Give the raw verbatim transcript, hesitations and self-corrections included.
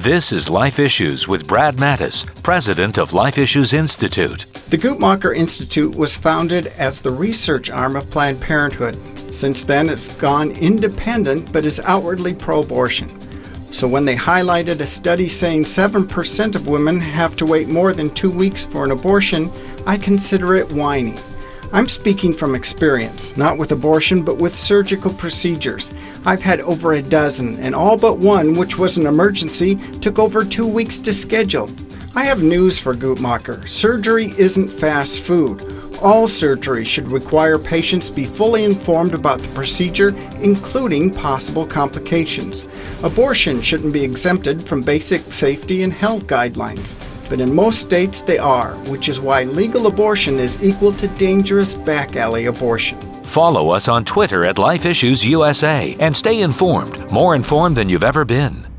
This is Life Issues with Brad Mattis, president of Life Issues Institute. The Guttmacher Institute was founded as the research arm of Planned Parenthood. Since then, it's gone independent but is outwardly pro-abortion. So when they highlighted a study saying seven percent of women have to wait more than two weeks for an abortion, I consider it whining. I'm speaking from experience, not with abortion, but with surgical procedures. I've had over a dozen, and all but one, which was an emergency, took over two weeks to schedule. I have news for Guttmacher. Surgery isn't fast food. All surgery should require patients be fully informed about the procedure, including possible complications. Abortion shouldn't be exempted from basic safety and health guidelines. But in most states they are, which is why legal abortion is equal to dangerous back alley abortion. Follow us on Twitter at Life Issues U S A and stay informed, more informed than you've ever been.